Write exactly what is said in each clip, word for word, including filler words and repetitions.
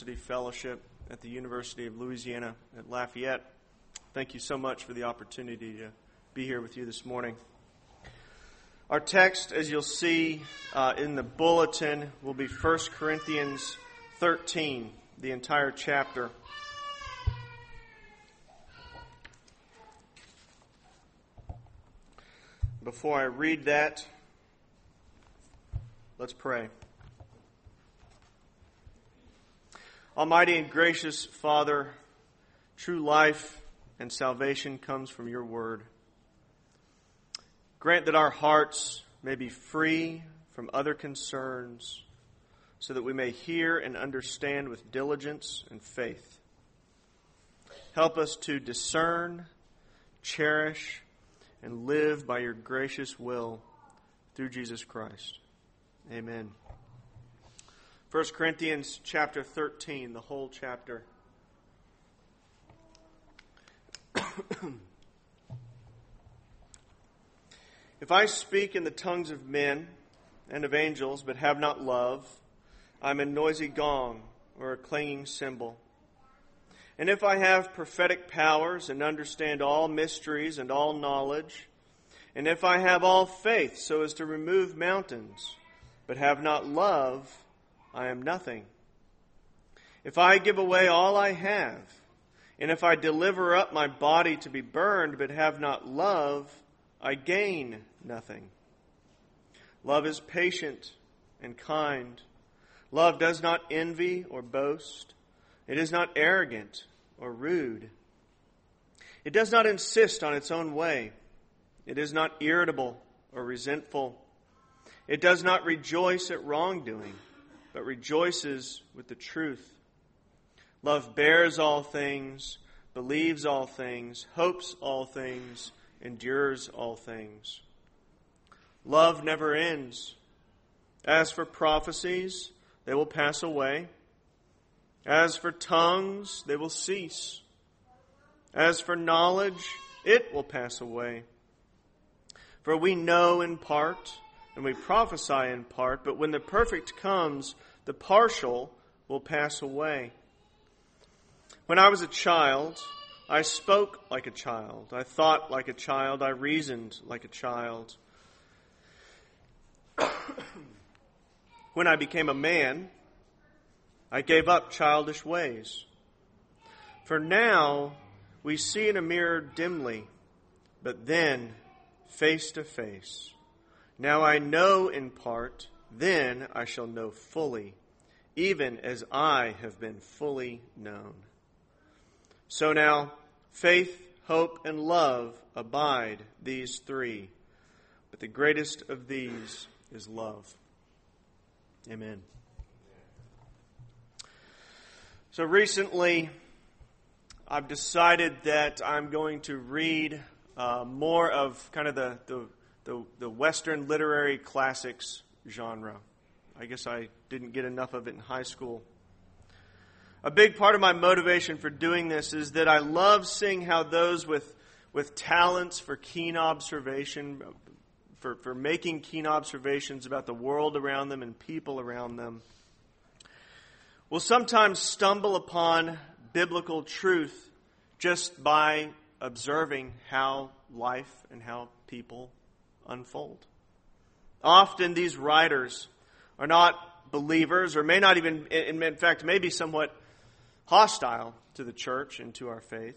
Fellowship at the University of Louisiana at Lafayette. Thank you so much for the opportunity to be here with you this morning. Our text, as you'll see uh, in the bulletin, will be First Corinthians thirteen, the entire chapter. Before I read that, let's pray. Almighty and gracious Father, true life and salvation comes from your word. Grant that our hearts may be free from other concerns, so that we may hear and understand with diligence and faith. Help us to discern, cherish, and live by your gracious will through Jesus Christ. Amen. First Corinthians chapter thirteen, the whole chapter. If I speak in the tongues of men and of angels, but have not love, I am a noisy gong or a clanging cymbal. And if I have prophetic powers and understand all mysteries and all knowledge, and if I have all faith so as to remove mountains, but have not love, I am nothing. If I give away all I have, and if I deliver up my body to be burned, but have not love, I gain nothing. Love is patient and kind. Love does not envy or boast. It is not arrogant or rude. It does not insist on its own way. It is not irritable or resentful. It does not rejoice at wrongdoing, but rejoices with the truth. Love bears all things, believes all things, hopes all things, endures all things. Love never ends. As for prophecies, they will pass away. As for tongues, they will cease. As for knowledge, it will pass away. For we know in part, and we prophesy in part, but when the perfect comes, the partial will pass away. When I was a child, I spoke like a child. I thought like a child. I reasoned like a child. When I became a man, I gave up childish ways. For now we see in a mirror dimly, but then face to face. Now I know in part, then I shall know fully, even as I have been fully known. So now, faith, hope, and love abide, these three. But the greatest of these is love. Amen. So recently, I've decided that I'm going to read uh, more of kind of the, the The, the Western literary classics genre. I guess I didn't get enough of it in high school. A big part of my motivation for doing this is that I love seeing how those with with talents for keen observation, for, for making keen observations about the world around them and people around them, will sometimes stumble upon biblical truth just by observing how life and how people unfold. Often these writers are not believers, or may not even, in fact, may be somewhat hostile to the church and to our faith.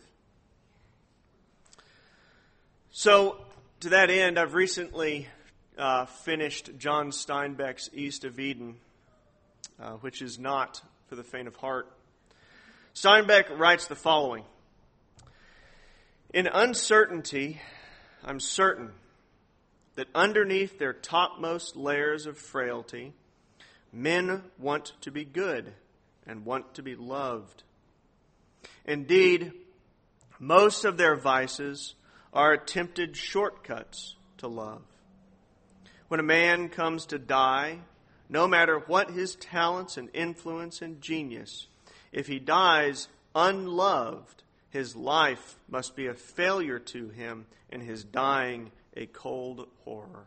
So, to that end, I've recently uh, finished John Steinbeck's East of Eden, uh, which is not for the faint of heart. Steinbeck writes the following: "In uncertainty, I'm certain that underneath their topmost layers of frailty, men want to be good and want to be loved. Indeed, most of their vices are attempted shortcuts to love. When a man comes to die, no matter what his talents and influence and genius, if he dies unloved, his life must be a failure to him, and his dying a cold horror."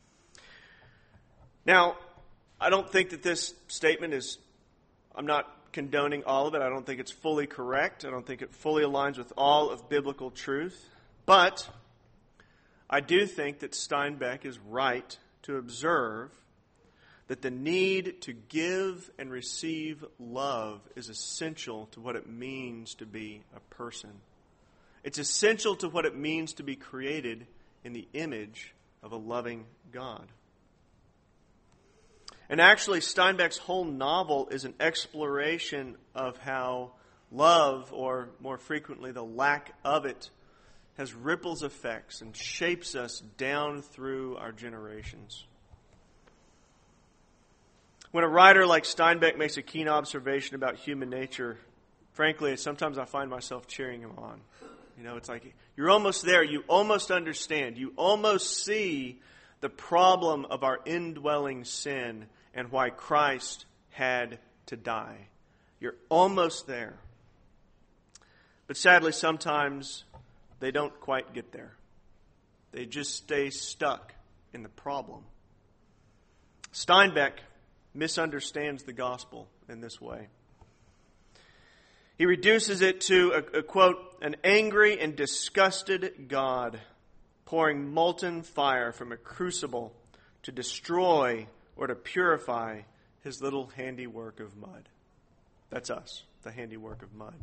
Now, I don't think that this statement is, I'm not condoning all of it. I don't think it's fully correct. I don't think it fully aligns with all of biblical truth. But I do think that Steinbeck is right to observe that the need to give and receive love is essential to what it means to be a person. It's essential to what it means to be created in the image of a loving God. And actually, Steinbeck's whole novel is an exploration of how love, or more frequently the lack of it, has ripples effects and shapes us down through our generations. When a writer like Steinbeck makes a keen observation about human nature, frankly, sometimes I find myself cheering him on. You know, it's like, you're almost there. You almost understand. You almost see the problem of our indwelling sin and why Christ had to die. You're almost there. But sadly, sometimes they don't quite get there. They just stay stuck in the problem. Steinbeck misunderstands the gospel in this way. He reduces it to, a, a quote, an angry and disgusted God pouring molten fire from a crucible to destroy or to purify his little handiwork of mud. That's us, the handiwork of mud.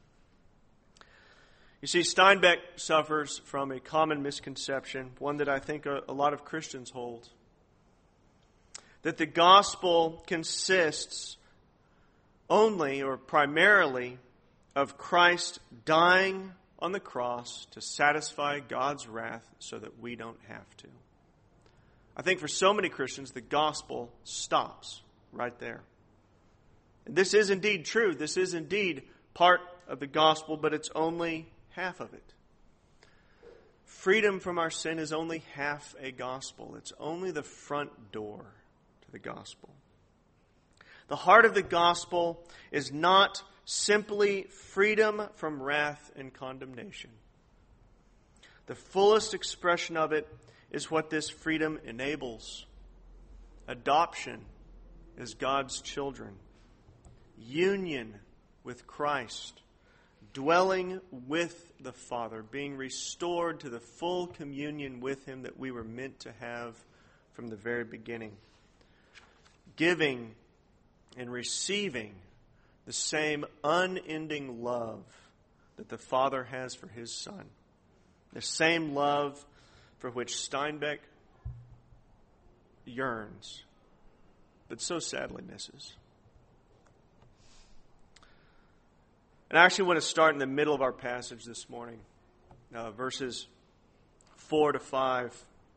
You see, Steinbeck suffers from a common misconception, one that I think a, a lot of Christians hold, that the gospel consists only or primarily of Christ dying on the cross to satisfy God's wrath so that we don't have to. I think for so many Christians, the gospel stops right there. And this is indeed true. This is indeed part of the gospel, but it's only half of it. Freedom from our sin is only half a gospel. It's only the front door to the gospel. The heart of the gospel is not simply freedom from wrath and condemnation. The fullest expression of it is what this freedom enables. Adoption as God's children. Union with Christ. Dwelling with the Father. Being restored to the full communion with Him that we were meant to have from the very beginning. Giving and receiving the same unending love that the Father has for His Son. The same love for which Steinbeck yearns, but so sadly misses. And I actually want to start in the middle of our passage this morning, uh, verses four to five.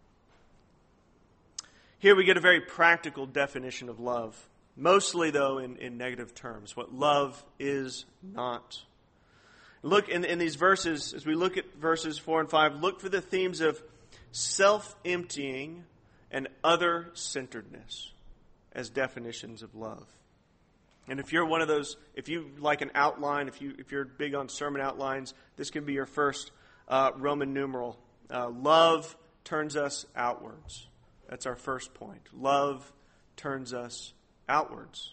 Here we get a very practical definition of love. Mostly, though, in, in negative terms. What love is not. Look in, in these verses, as we look at verses four and five, look for the themes of self-emptying and other-centeredness as definitions of love. And if you're one of those, if you like an outline, if you if you're big on sermon outlines, this can be your first uh, Roman numeral. Uh, love turns us outwards. That's our first point. Love turns us outwards.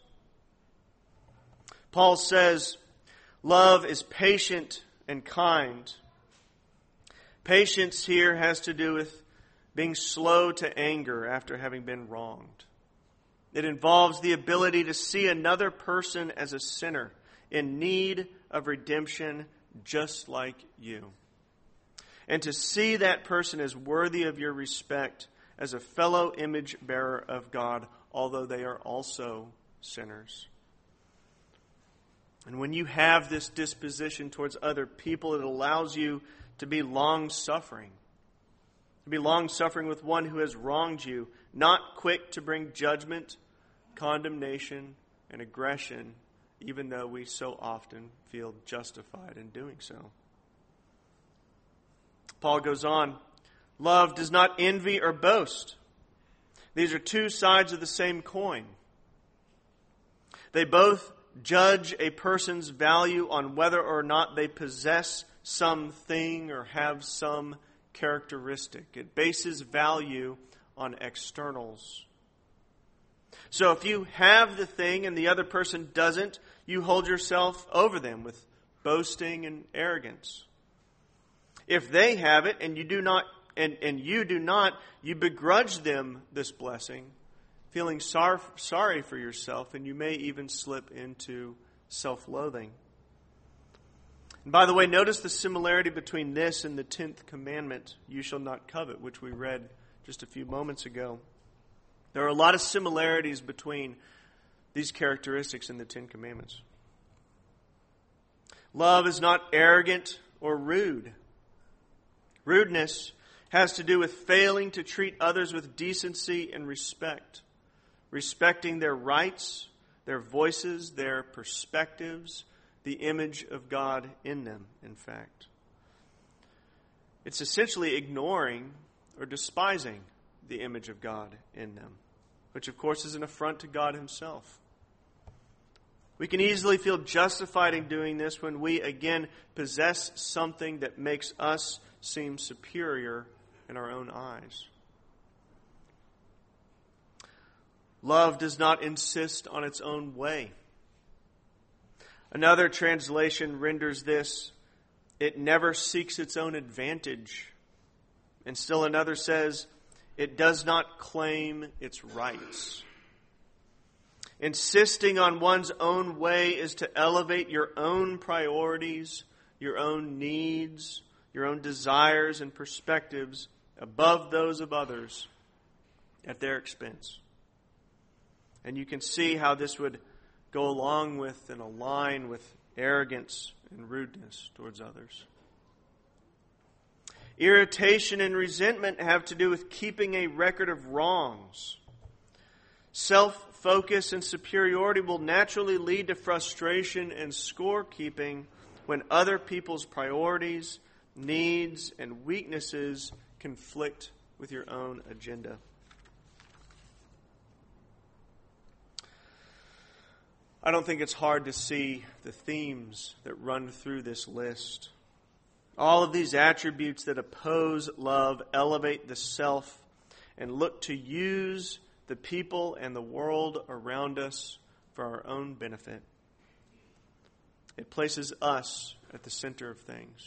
Paul says, love is patient and kind. Patience here has to do with being slow to anger after having been wronged. It involves the ability to see another person as a sinner in need of redemption just like you. And to see that person as worthy of your respect as a fellow image bearer of God, although they are also sinners. And when you have this disposition towards other people, it allows you to be long-suffering. To be long-suffering with one who has wronged you, not quick to bring judgment, condemnation, and aggression, even though we so often feel justified in doing so. Paul goes on, love does not envy or boast. These are two sides of the same coin. They both judge a person's value on whether or not they possess something or have some characteristic. It bases value on externals. So if you have the thing and the other person doesn't, you hold yourself over them with boasting and arrogance. If they have it and you do not, and, and you do not, you begrudge them this blessing, feeling sor- sorry for yourself, and you may even slip into self-loathing. And by the way, notice the similarity between this and the tenth commandment, you shall not covet, which we read just a few moments ago. There are a lot of similarities between these characteristics in the Ten Commandments. Love is not arrogant or rude. Rudeness has to do with failing to treat others with decency and respect, respecting their rights, their voices, their perspectives, the image of God in them, in fact. It's essentially ignoring or despising the image of God in them, which of course is an affront to God Himself. We can easily feel justified in doing this when we, again, possess something that makes us seem superior in our own eyes. Love does not insist on its own way. Another translation renders this, it never seeks its own advantage. And still another says, it does not claim its rights. Insisting on one's own way is to elevate your own priorities, your own needs, your own desires and perspectives above those of others at their expense. And you can see how this would go along with and align with arrogance and rudeness towards others. Irritation and resentment have to do with keeping a record of wrongs. Self-focus and superiority will naturally lead to frustration and scorekeeping when other people's priorities, needs, and weaknesses conflict with your own agenda. I don't think it's hard to see the themes that run through this list. All of these attributes that oppose love elevate the self and look to use the people and the world around us for our own benefit. It places us at the center of things.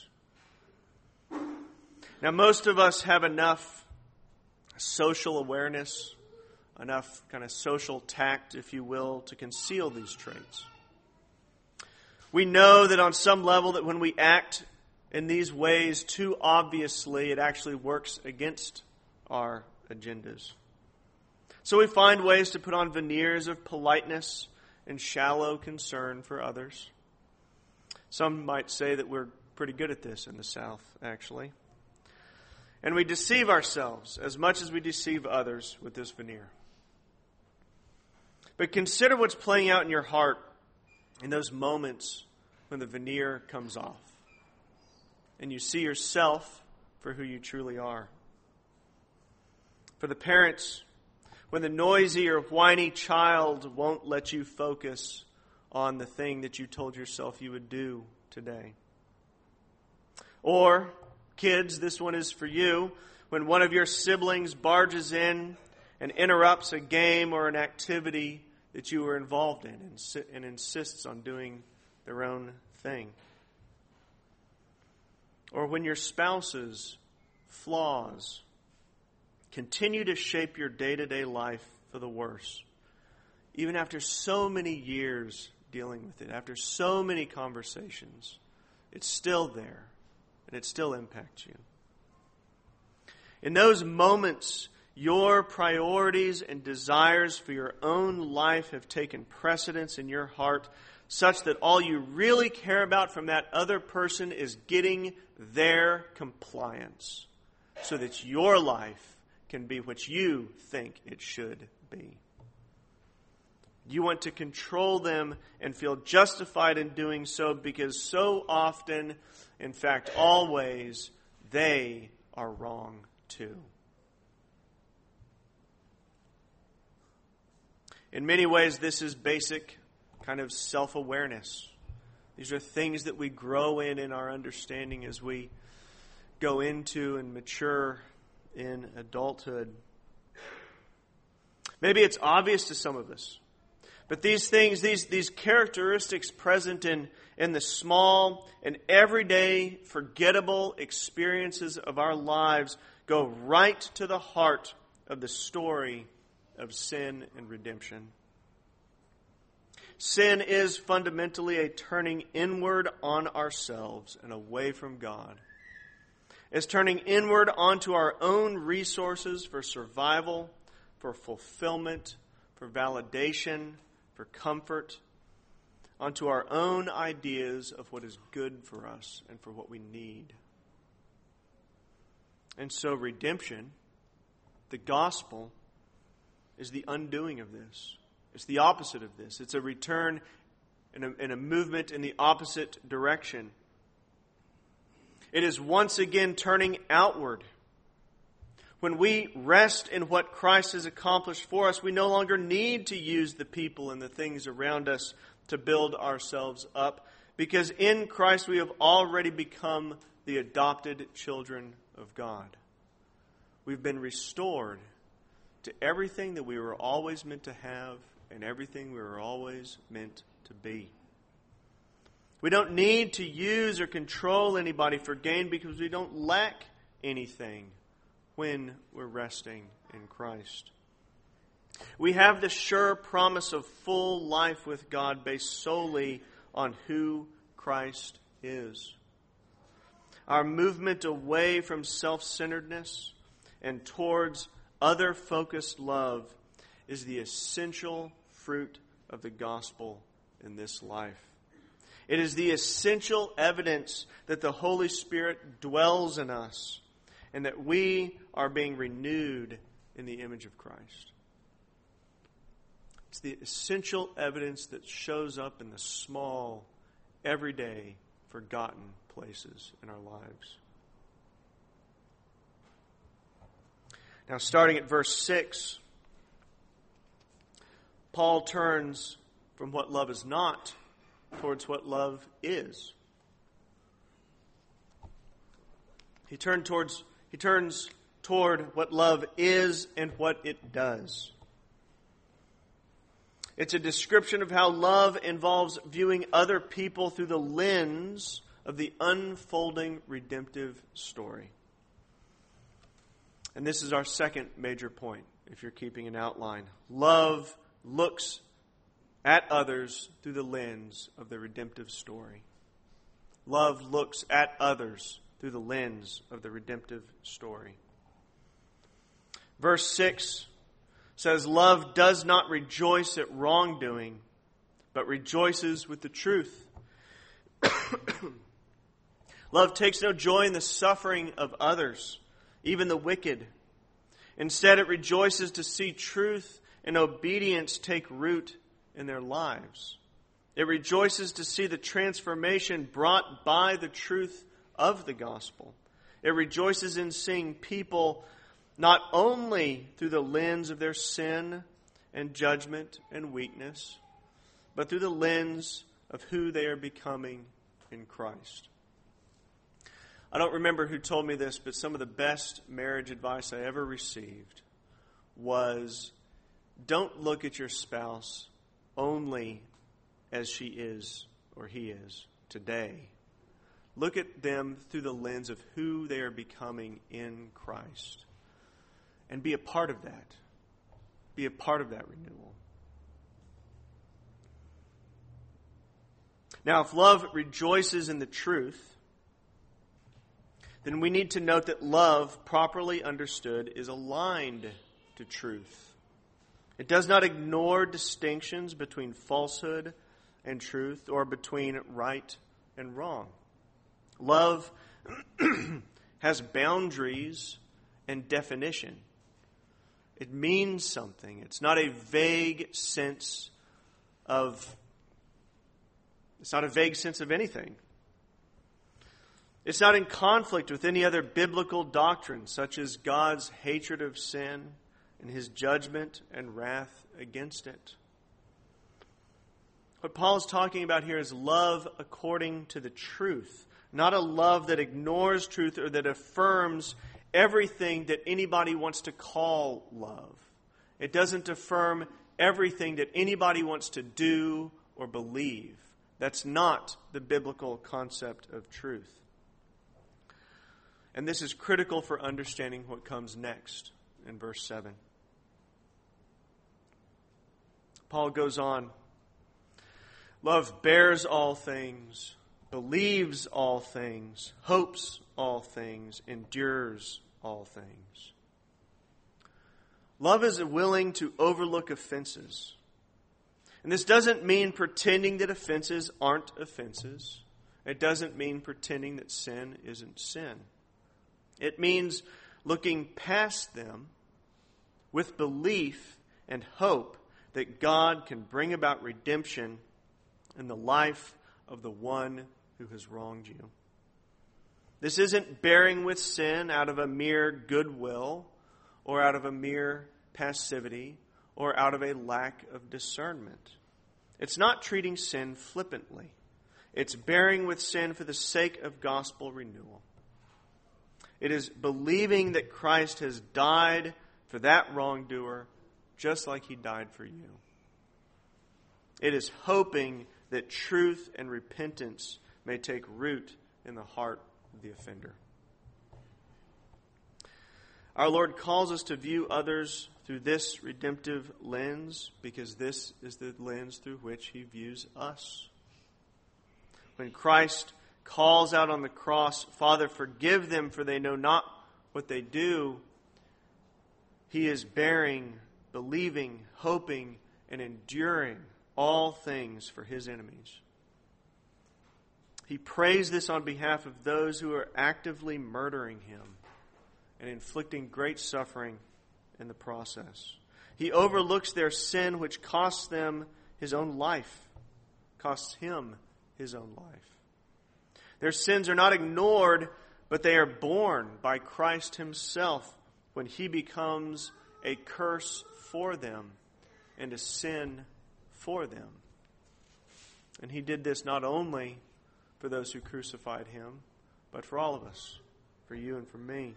Now, most of us have enough social awareness, enough kind of social tact, if you will, to conceal these traits. We know that on some level that when we act in these ways too obviously, it actually works against our agendas. So we find ways to put on veneers of politeness and shallow concern for others. Some might say that we're pretty good at this in the South, actually. And we deceive ourselves as much as we deceive others with this veneer. But consider what's playing out in your heart in those moments when the veneer comes off and you see yourself for who you truly are. For the parents, when the noisy or whiny child won't let you focus on the thing that you told yourself you would do today. Or, kids, this one is for you, when one of your siblings barges in and interrupts a game or an activity that you were involved in and, and insists on doing their own thing. Or when your spouse's flaws continue to shape your day-to-day life for the worse, even after so many years dealing with it, after so many conversations, it's still there and it still impacts you. In those moments, your priorities and desires for your own life have taken precedence in your heart, such that all you really care about from that other person is getting their compliance, so that your life can be what you think it should be. You want to control them and feel justified in doing so because so often, in fact always, they are wrong too. In many ways, this is basic kind of self-awareness. These are things that we grow in in our understanding as we go into and mature in adulthood. Maybe it's obvious to some of us, But these things, these, these characteristics present in, in the small and everyday forgettable experiences of our lives go right to the heart of the story of sin and redemption. Sin is fundamentally a turning inward on ourselves and away from God. It's turning inward onto our own resources for survival, for fulfillment, for validation, for comfort, onto our own ideas of what is good for us and for what we need. And so redemption, the gospel, is the undoing of this. It's the opposite of this. It's a return and a, and a movement in the opposite direction. It is once again turning outward. When we rest in what Christ has accomplished for us, we no longer need to use the people and the things around us to build ourselves up, because in Christ we have already become the adopted children of God. We've been restored to everything that we were always meant to have and everything we were always meant to be. We don't need to use or control anybody for gain because we don't lack anything when we're resting in Christ. We have the sure promise of full life with God based solely on who Christ is. Our movement away from self-centeredness and towards other-focused love is the essential fruit of the gospel in this life. It is the essential evidence that the Holy Spirit dwells in us and that we are being renewed in the image of Christ. It's the essential evidence that shows up in the small, everyday, forgotten places in our lives. Now, starting at verse six, Paul turns from what love is not towards what love is. He turns towards he turns toward what love is and what it does. It's a description of how love involves viewing other people through the lens of the unfolding redemptive story. And this is our second major point, if you're keeping an outline. Love looks at others through the lens of the redemptive story. Love looks at others through the lens of the redemptive story. Verse six says, love does not rejoice at wrongdoing, but rejoices with the truth. Love takes no joy in the suffering of others, even the wicked. Instead, it rejoices to see truth and obedience take root in their lives. It rejoices to see the transformation brought by the truth of the gospel. It rejoices in seeing people not only through the lens of their sin and judgment and weakness, but through the lens of who they are becoming in Christ. I don't remember who told me this, but some of the best marriage advice I ever received was, don't look at your spouse only as she is or he is today. Look at them through the lens of who they are becoming in Christ. And be a part of that. Be a part of that renewal. Now, if love rejoices in the truth, then we need to note that love, properly understood, is aligned to truth. It does not ignore distinctions between falsehood and truth or between right and wrong. Love has boundaries and definition. It means something. It's not a vague sense of, it's not a vague sense of anything. It's not in conflict with any other biblical doctrine, such as God's hatred of sin and His judgment and wrath against it. What Paul is talking about here is love according to the truth, not a love that ignores truth or that affirms everything that anybody wants to call love. It doesn't affirm everything that anybody wants to do or believe. That's not the biblical concept of truth. And this is critical for understanding what comes next in verse seven. Paul goes on. Love bears all things, believes all things, hopes all things, endures all things. Love is willing to overlook offenses. And this doesn't mean pretending that offenses aren't offenses. It doesn't mean pretending that sin isn't sin. It means looking past them with belief and hope that God can bring about redemption in the life of the one who has wronged you. This isn't bearing with sin out of a mere goodwill or out of a mere passivity or out of a lack of discernment. It's not treating sin flippantly. It's bearing with sin for the sake of gospel renewal. It is believing that Christ has died for that wrongdoer just like he died for you. It is hoping that truth and repentance may take root in the heart of the offender. Our Lord calls us to view others through this redemptive lens because this is the lens through which he views us. When Christ calls out on the cross, "Father, forgive them, for they know not what they do," he is bearing, believing, hoping, and enduring all things for his enemies. He prays this on behalf of those who are actively murdering him and inflicting great suffering in the process. He overlooks their sin, which costs them his own life, costs him his own life. Their sins are not ignored, but they are borne by Christ himself when he becomes a curse for them and a sin for them. And he did this not only for those who crucified him, but for all of us, for you and for me.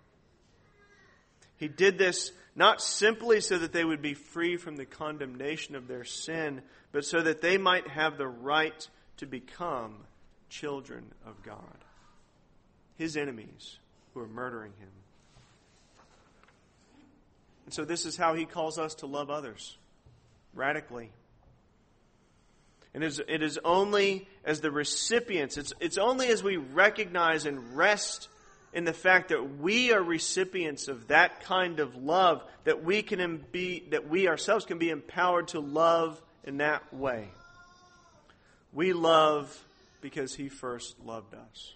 He did this not simply so that they would be free from the condemnation of their sin, but so that they might have the right to become children of God, his enemies who are murdering him. And so this is how he calls us to love others, radically. And it is, it is only as the recipients, it's, it's only as we recognize and rest in the fact that we are recipients of that kind of love that we can be, that we ourselves can be empowered to love in that way. We love because he first loved us.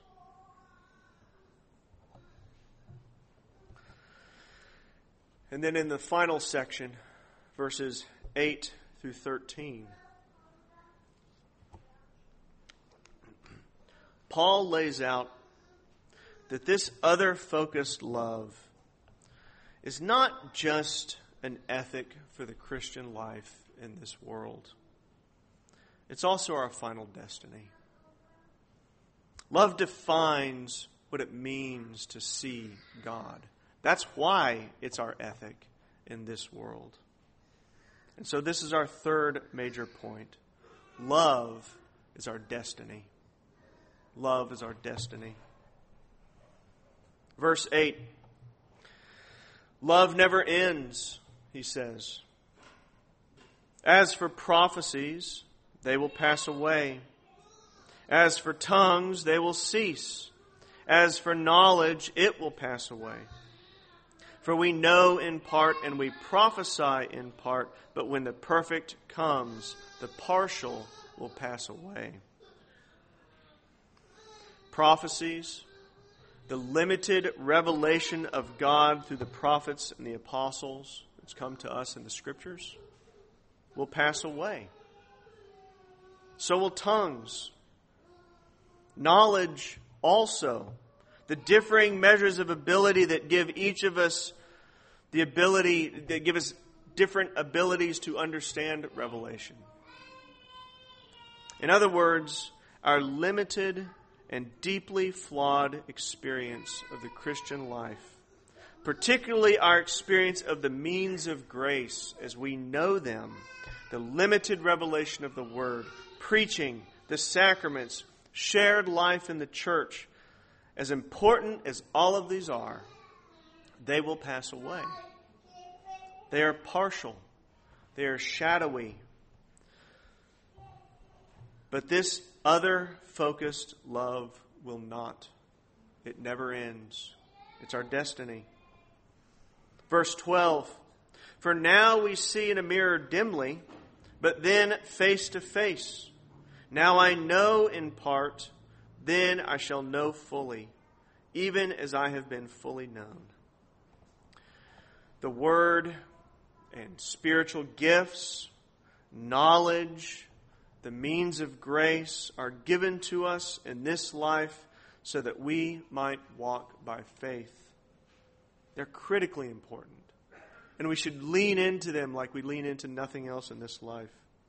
And then in the final section, verses eight through thirteen, Paul lays out that this other-focused love is not just an ethic for the Christian life in this world. It's also our final destiny. Love defines what it means to see God. That's why it's our ethic in this world. And so this is our third major point. Love is our destiny. Love is our destiny. Verse eight. Love never ends, he says. As for prophecies, they will pass away. As for tongues, they will cease. As for knowledge, it will pass away. For we know in part and we prophesy in part, but when the perfect comes, the partial will pass away. Prophecies, the limited revelation of God through the prophets and the apostles that's come to us in the Scriptures, will pass away. So will tongues. Knowledge also. The differing measures of ability that give each of us the ability, that give us different abilities to understand revelation. In other words, our limited and deeply flawed experience of the Christian life particularly our experience of the means of grace as we know them, the limited revelation of the Word, preaching, the sacraments, shared life in the church, as important as all of these are, they will pass away. They are partial. They are shadowy. But this other-focused love will not. It never ends. It's our destiny. Verse twelve, for now we see in a mirror dimly, but then face to face. Now I know in part, then I shall know fully, even as I have been fully known. The Word and spiritual gifts, knowledge, the means of grace are given to us in this life so that we might walk by faith. They're critically important. And we should lean into them like we lean into nothing else in this life.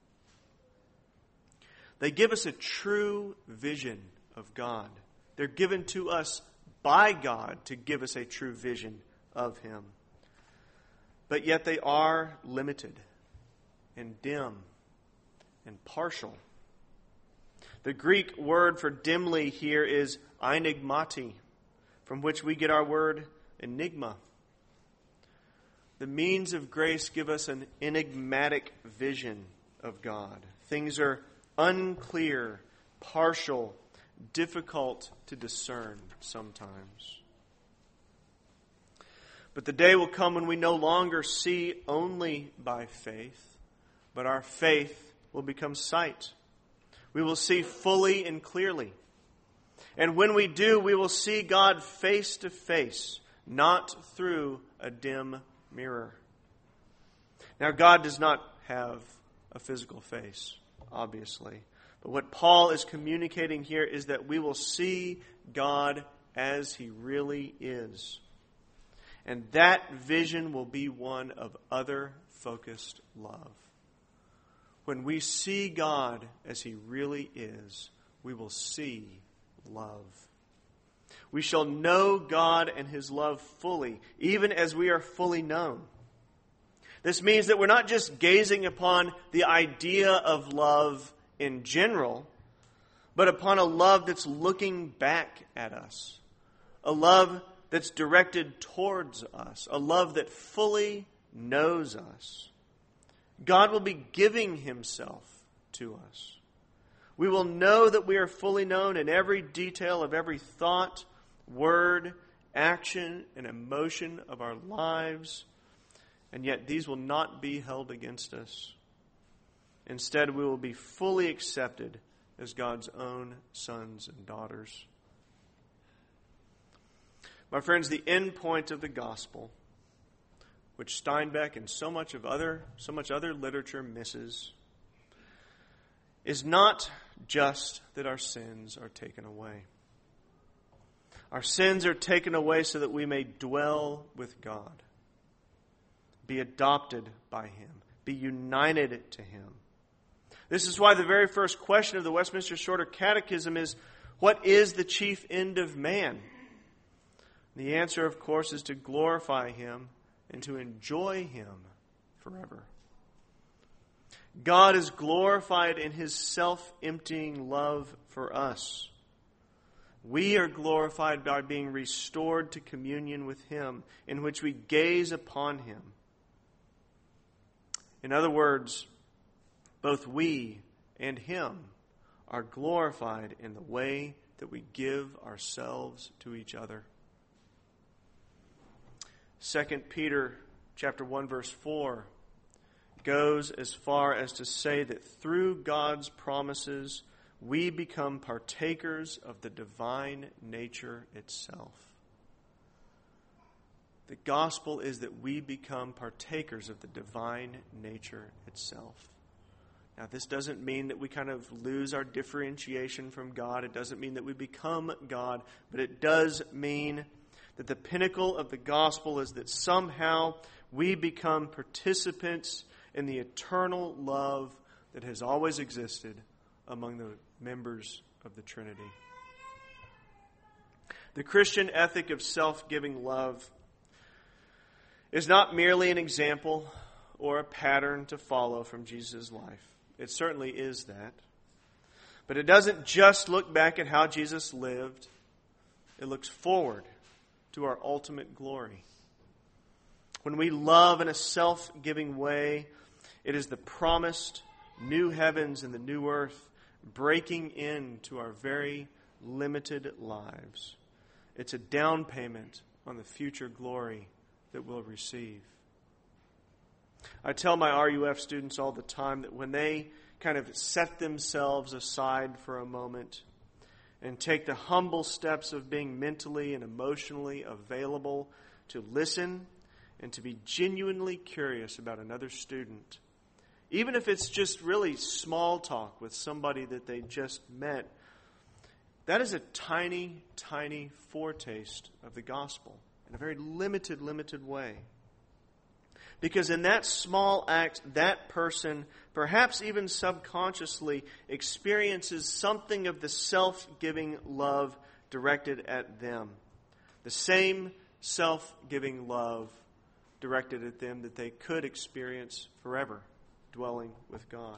They give us a true vision of God. They're given to us by God to give us a true vision of Him. But yet they are limited and dim and partial. The Greek word for dimly here is enigmati, from which we get our word enigma. The means of grace give us an enigmatic vision of God. Things are unclear, partial, difficult to discern sometimes. But the day will come when we no longer see only by faith, but our faith will become sight. We will see fully and clearly. And when we do, we will see God face to face, not through a dim mirror. Now, God does not have a physical face, obviously. But what Paul is communicating here is that we will see God as He really is. And that vision will be one of other-focused love. When we see God as He really is, we will see love. We shall know God and His love fully, even as we are fully known. This means that we're not just gazing upon the idea of love in general, but upon a love that's looking back at us. A love that's directed towards us. A love that fully knows us. God will be giving Himself to us. We will know that we are fully known in every detail of every thought, word, action, and emotion of our lives. And yet these will not be held against us. Instead, we will be fully accepted as God's own sons and daughters. My friends, the end point of the gospel, which Steinbeck and so much of other, so much other literature misses, is not just that our sins are taken away. Our sins are taken away so that we may dwell with God, be adopted by Him, be united to Him. This is why the very first question of the Westminster Shorter Catechism is, what is the chief end of man? The answer, of course, is to glorify Him and to enjoy Him forever. God is glorified in His self-emptying love for us. We are glorified by being restored to communion with Him, in which we gaze upon Him. In other words, both we and Him are glorified in the way that we give ourselves to each other. Second Peter chapter one verse four goes as far as to say that through God's promises we become partakers of the divine nature itself. The gospel is that we become partakers of the divine nature itself. Now, this doesn't mean that we kind of lose our differentiation from God. It doesn't mean that we become God. But it does mean that the pinnacle of the gospel is that somehow we become participants in the eternal love that has always existed among the members of the Trinity. The Christian ethic of self-giving love is not merely an example or a pattern to follow from Jesus' life. It certainly is that. But it doesn't just look back at how Jesus lived. It looks forward to our ultimate glory. When we love in a self-giving way, it is the promised new heavens and the new earth breaking into our very limited lives. It's a down payment on the future glory that we'll receive. I tell my R U F students all the time that when they kind of set themselves aside for a moment and take the humble steps of being mentally and emotionally available to listen and to be genuinely curious about another student, even if it's just really small talk with somebody that they just met, that is a tiny, tiny foretaste of the gospel in a very limited, limited way. Because in that small act, that person, perhaps even subconsciously, experiences something of the self-giving love directed at them. The same self-giving love directed at them that they could experience forever, dwelling with God.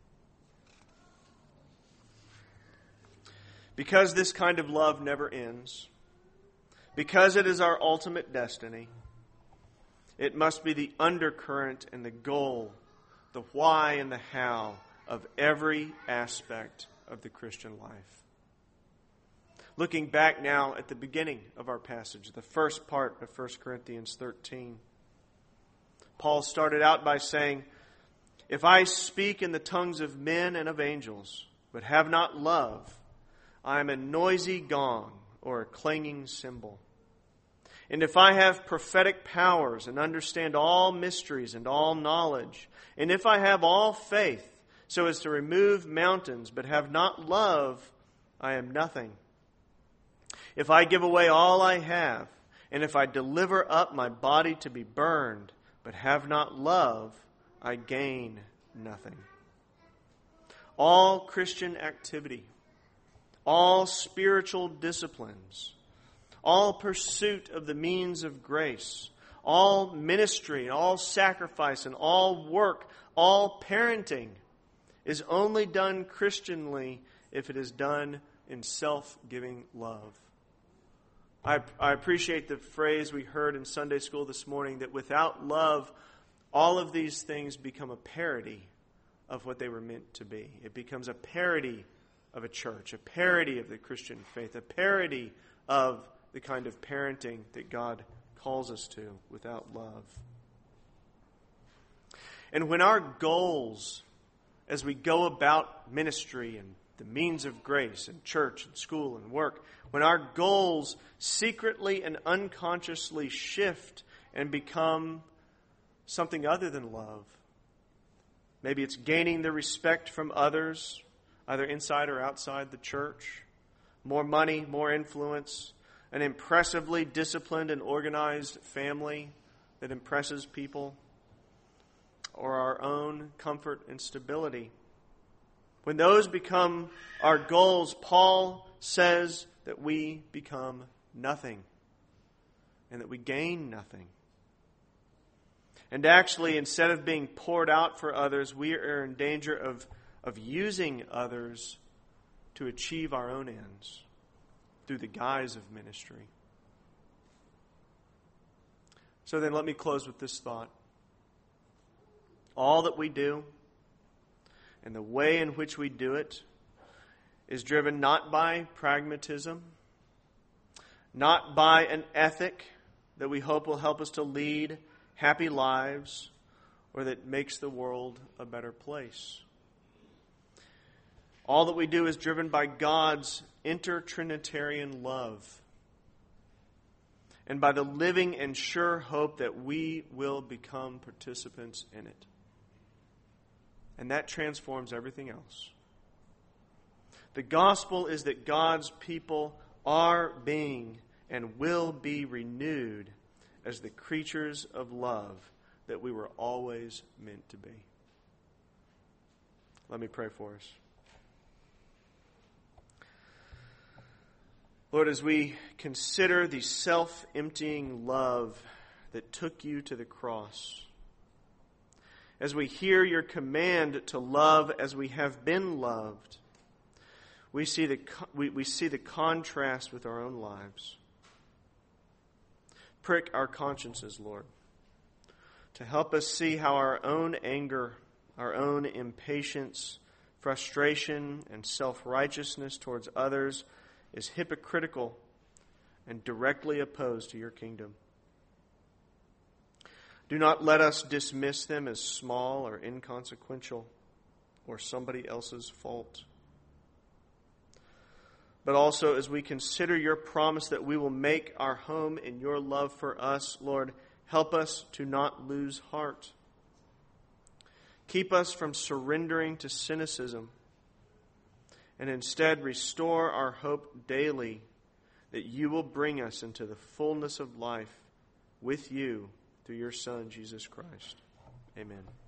Because this kind of love never ends, because it is our ultimate destiny, it must be the undercurrent and the goal, the why and the how of every aspect of the Christian life. Looking back now at the beginning of our passage, the first part of First Corinthians thirteen, Paul started out by saying, "If I speak in the tongues of men and of angels, but have not love, I am a noisy gong or a clanging cymbal. And if I have prophetic powers and understand all mysteries and all knowledge, and if I have all faith so as to remove mountains but have not love, I am nothing. If I give away all I have, and if I deliver up my body to be burned but have not love, I gain nothing." All Christian activity, all spiritual disciplines, all pursuit of the means of grace, all ministry, all sacrifice, and all work, all parenting is only done Christianly if it is done in self-giving love. I, I appreciate the phrase we heard in Sunday school this morning that without love, all of these things become a parody of what they were meant to be. It becomes a parody of a church, a parody of the Christian faith, a parody of the kind of parenting that God calls us to without love. And when our goals, as we go about ministry and the means of grace and church and school and work, when our goals secretly and unconsciously shift and become something other than love, maybe it's gaining the respect from others, either inside or outside the church, more money, more influence, an impressively disciplined and organized family that impresses people, or our own comfort and stability. When those become our goals, Paul says that we become nothing and that we gain nothing. And actually, instead of being poured out for others, we are in danger of, of using others to achieve our own ends through the guise of ministry. So then let me close with this thought. All that we do and the way in which we do it is driven not by pragmatism, not by an ethic that we hope will help us to lead happy lives or that makes the world a better place. All that we do is driven by God's intertrinitarian love and by the living and sure hope that we will become participants in it. And that transforms everything else. The gospel is that God's people are being and will be renewed as the creatures of love that we were always meant to be. Let me pray for us. Lord, as we consider the self-emptying love that took you to the cross. As we hear your command to love as we have been loved, we see the, we, we see the contrast with our own lives. Prick our consciences, Lord, to help us see how our own anger, our own impatience, frustration, and self-righteousness towards others is hypocritical and directly opposed to your kingdom. Do not let us dismiss them as small or inconsequential or somebody else's fault. But also, as we consider your promise that we will make our home in your love for us, Lord, help us to not lose heart. Keep us from surrendering to cynicism, and instead restore our hope daily that you will bring us into the fullness of life with you through your Son, Jesus Christ. Amen.